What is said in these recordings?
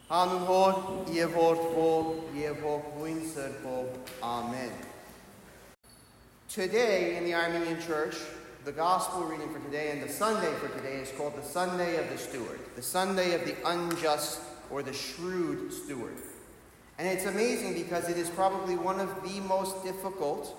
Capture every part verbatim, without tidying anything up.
Hanunhor, Yevortvo, Yevortwinservo. Amen. Today in the Armenian Church, the gospel reading for today and the Sunday for today is called the Sunday of the Steward, the Sunday of the unjust or the shrewd steward. And it's amazing because it is probably one of the most difficult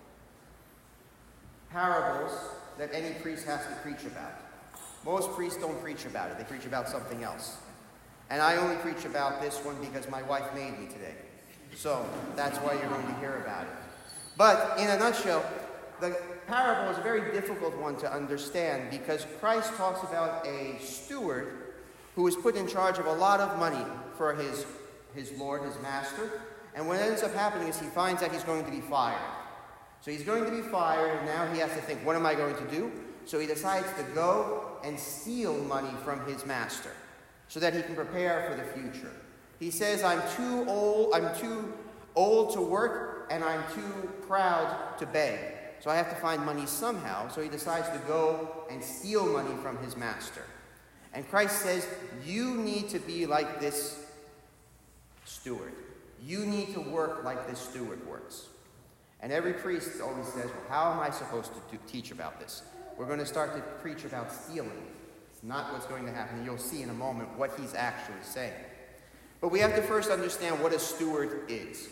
parables that any priest has to preach about. Most priests don't preach about it. They preach about something else. And I only preach about this one because my wife made me today. So that's why you're going to hear about it. But in a nutshell, the parable is a very difficult one to understand because Christ talks about a steward who is put in charge of a lot of money for his, his Lord, his master. And what ends up happening is he finds out he's going to be fired. So he's going to be fired, and now he has to think, what am I going to do? So he decides to go and steal money from his master so that he can prepare for the future. He says, I'm too old, I'm too old to work, and I'm too proud to beg. So I have to find money somehow. So he decides to go and steal money from his master. And Christ says, you need to be like this steward. You need to work like this steward works. And every priest always says, well, how am I supposed to do, teach about this? We're going to start to preach about stealing. It's not what's going to happen. You'll see in a moment what he's actually saying. But we have to first understand what a steward is.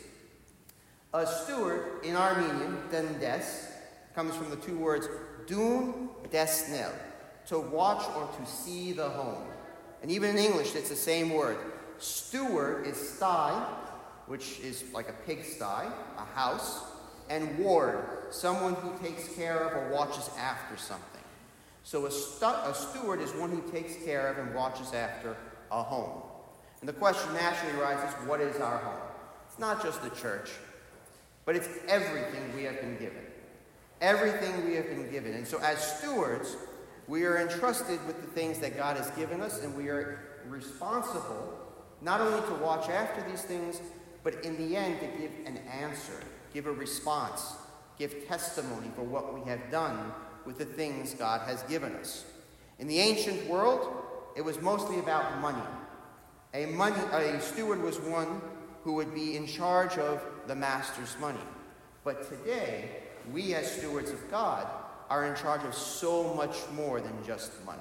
A steward, in Armenian, dendes, comes from the two words dun desnel, to watch or to see the home. And even in English, it's the same word. Steward is sty, which is like a pigsty, a house, and ward, someone who takes care of or watches after something. So a, stu- a steward is one who takes care of and watches after a home. And the question naturally arises, what is our home? It's not just the church, but it's everything we have been given. Everything we have been given. And so as stewards, we are entrusted with the things that God has given us, and we are responsible not only to watch after these things, but in the end to give an answer, give a response, give testimony for what we have done with the things God has given us. In the ancient world, it was mostly about money. A, money, a steward was one who would be in charge of the master's money. But today, we as stewards of God are in charge of so much more than just money.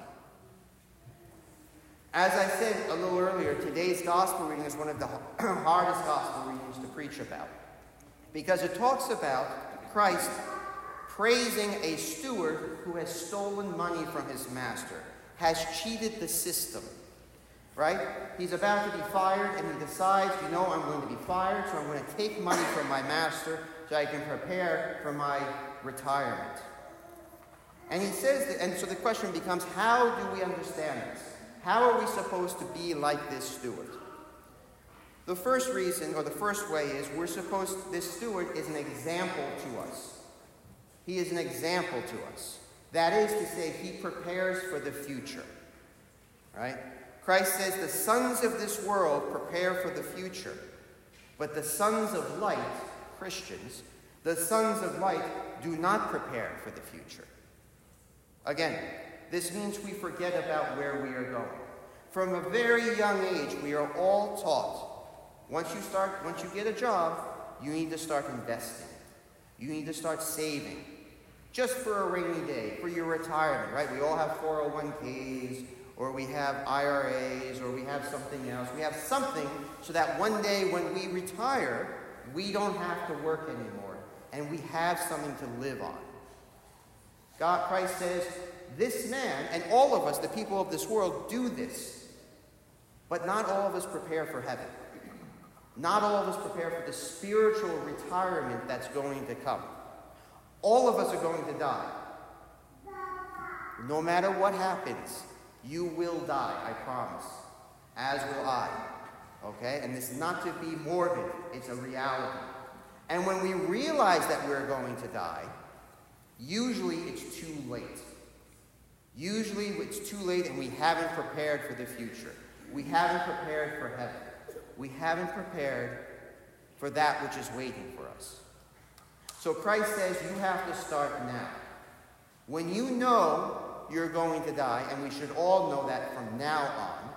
As I said a little earlier, today's gospel reading is one of the hardest gospel readings to preach about, because it talks about Christ praising a steward who has stolen money from his master, has cheated the system, right? He's about to be fired, and he decides, you know, I'm going to be fired, so I'm going to take money from my master so I can prepare for my retirement. And he says that, and so the question becomes, how do we understand this? How are we supposed to be like this steward? The first reason, or the first way, is we're supposed, this steward is an example to us. He is an example to us. That is to say, he prepares for the future. Right? Christ says the sons of this world prepare for the future, but the sons of light, Christians, the sons of light do not prepare for the future. Again, this means we forget about where we are going. From a very young age, we are all taught, once you start, once you get a job, you need to start investing. You need to start saving. Just for a rainy day, for your retirement, right? We all have four oh one k's, or we have I R A's, or we have something else. We have something so that one day when we retire, we don't have to work anymore, and we have something to live on. God, Christ says, this man, and all of us, the people of this world, do this. But not all of us prepare for heaven. Not all of us prepare for the spiritual retirement that's going to come. All of us are going to die. No matter what happens, you will die, I promise. As will I. Okay? And this is not to be morbid. It's a reality. And when we realize that we're going to die, usually it's too late. Usually it's too late and we haven't prepared for the future. We haven't prepared for heaven. We haven't prepared for that which is waiting for us. So Christ says you have to start now. When you know you're going to die, and we should all know that from now on,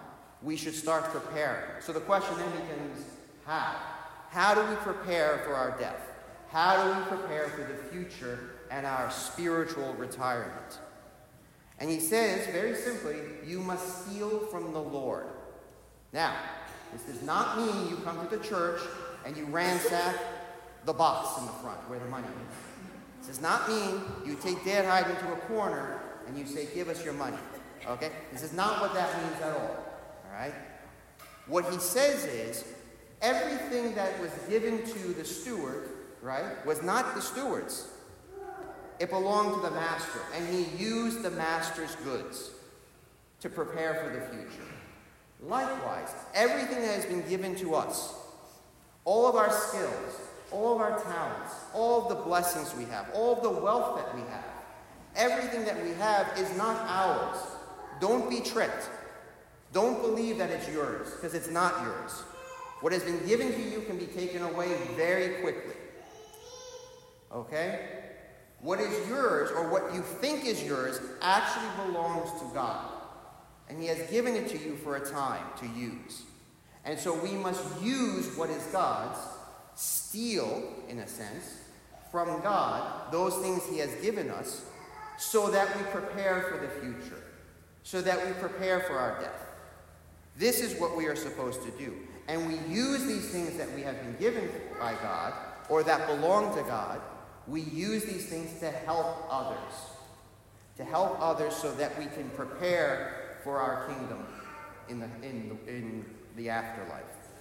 we should start preparing. So the question then becomes, how? How do we prepare for our death? How do we prepare for the future and our spiritual retirement? And he says, very simply, you must steal from the Lord. Now, this does not mean you come to the church and you ransack the box in the front where the money is. This does not mean you take Dad Hyde into a corner and you say, give us your money. Okay? This is not what that means at all. All right? What he says is, everything that was given to the steward, right, was not the steward's. It belonged to the master, and he used the master's goods to prepare for the future. Likewise, everything that has been given to us, all of our skills, all of our talents, all of the blessings we have, all of the wealth that we have, everything that we have is not ours. Don't be tricked. Don't believe that it's yours, because it's not yours. What has been given to you can be taken away very quickly. Okay? What is yours, or what you think is yours, actually belongs to God. And he has given it to you for a time to use. And so we must use what is God's, steal, in a sense, from God, those things he has given us, so that we prepare for the future, so that we prepare for our death. This is what we are supposed to do. And we use these things that we have been given by God, or that belong to God. We use these things to help others. To help others so that we can prepare for our kingdom in the, in the, in the afterlife.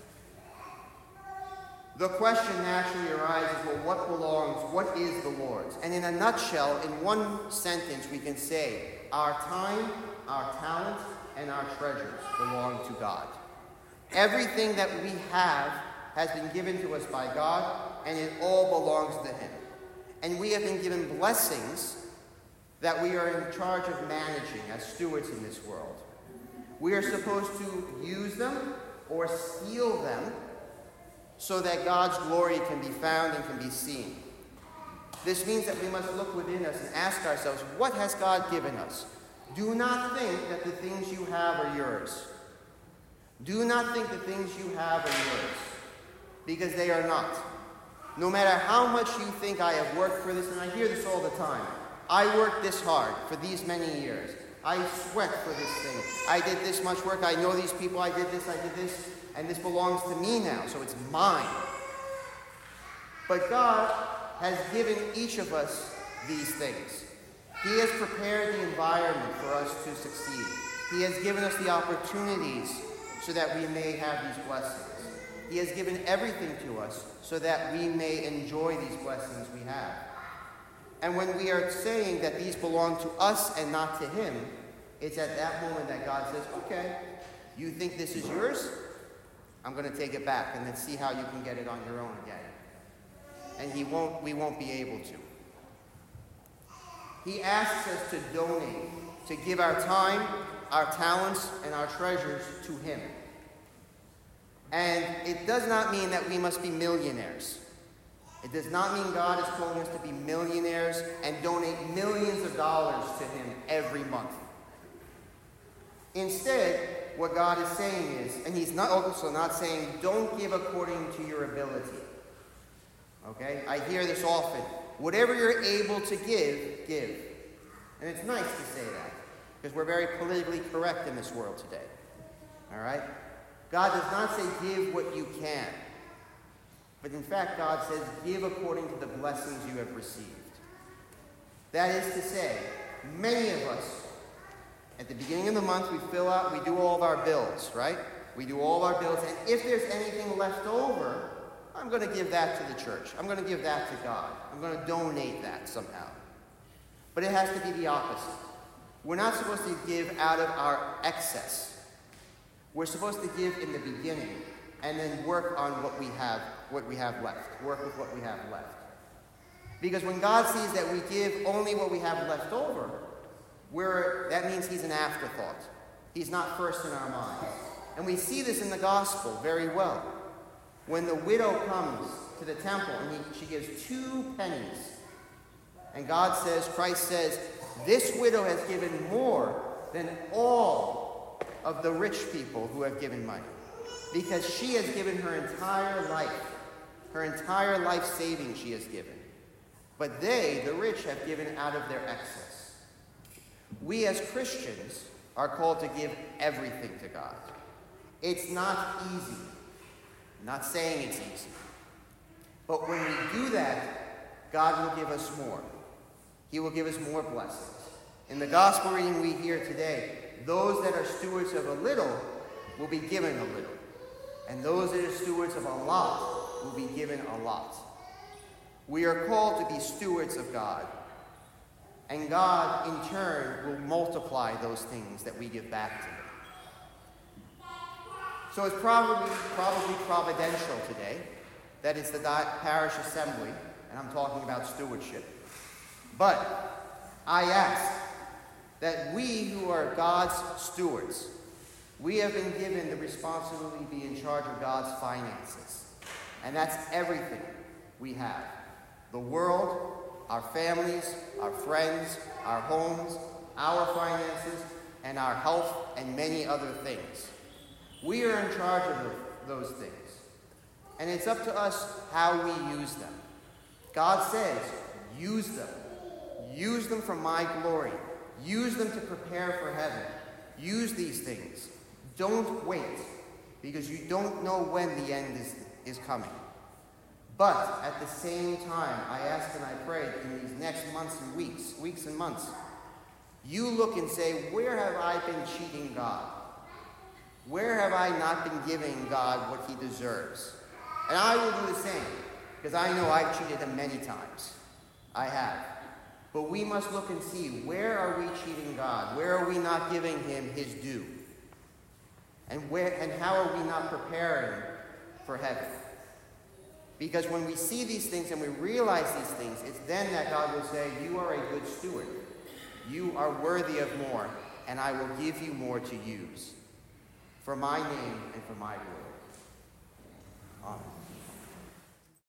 The question naturally arises, well, what belongs, what is the Lord's? And in a nutshell, in one sentence, we can say, our time, our talent, and our treasures belong to God. Everything that we have has been given to us by God, and it all belongs to him. And we have been given blessings that we are in charge of managing as stewards in this world. We are supposed to use them or steal them so that God's glory can be found and can be seen. This means that we must look within us and ask ourselves, what has God given us? Do not think that the things you have are yours. Do not think the things you have are yours, because they are not. No matter how much you think I have worked for this, and I hear this all the time, I worked this hard for these many years. I sweat for this thing. I did this much work. I know these people. I did this. I did this. And this belongs to me now, so it's mine. But God has given each of us these things. He has prepared the environment for us to succeed. He has given us the opportunities so that we may have these blessings. He has given everything to us so that we may enjoy these blessings we have. And when we are saying that these belong to us and not to him, it's at that moment that God says, okay, you think this is yours? I'm going to take it back, and let's see how you can get it on your own again. And he won't, we won't be able to. He asks us to donate, to give our time, our talents, and our treasures to him. And it does not mean that we must be millionaires. It does not mean God is calling us to be millionaires and donate millions of dollars to him every month. Instead, what God is saying is, and he's not also not saying, don't give according to your ability. Okay? I hear this often. Whatever you're able to give, give. And it's nice to say that, because we're very politically correct in this world today. All right? God does not say give what you can. But in fact, God says give according to the blessings you have received. That is to say, many of us, at the beginning of the month, we fill out, we do all of our bills, right? We do all of our bills, and if there's anything left over, I'm going to give that to the church. I'm going to give that to God. I'm going to donate that somehow. But it has to be the opposite. We're not supposed to give out of our excess. We're supposed to give in the beginning and then work on what we have, what we have left. Work with what we have left. Because when God sees that we give only what we have left over, we're, that means he's an afterthought. He's not first in our minds. And we see this in the gospel very well. When the widow comes to the temple and he, she gives two pennies, and God says, Christ says, this widow has given more than all of the rich people who have given money, because she has given her entire life, her entire life savings she has given. But they, the rich, have given out of their excess. We as Christians are called to give everything to God. It's not easy. I'm not saying it's easy. But when we do that, God will give us more. He will give us more blessings. In the gospel reading we hear today, those that are stewards of a little will be given a little. And those that are stewards of a lot will be given a lot. We are called to be stewards of God. And God, in turn, will multiply those things that we give back to Him. So it's probably, probably providential today that it's the parish assembly, and I'm talking about stewardship. But I ask that we who are God's stewards, we have been given the responsibility to be in charge of God's finances. And that's everything we have. The world, our families, our friends, our homes, our finances, and our health, and many other things. We are in charge of those things. And it's up to us how we use them. God says, use them. Use them for my glory. Use them to prepare for heaven. Use these things. Don't wait, because you don't know when the end is, is coming. But at the same time, I ask and I pray in these next months and weeks, weeks and months, you look and say, where have I been cheating God? Where have I not been giving God what He deserves? And I will do the same, because I know I've cheated Him many times. I have. But we must look and see, where are we cheating God? Where are we not giving Him His due? And where and how are we not preparing for heaven? Because when we see these things and we realize these things, it's then that God will say, you are a good steward. You are worthy of more, and I will give you more to use for my name and for my glory. Amen.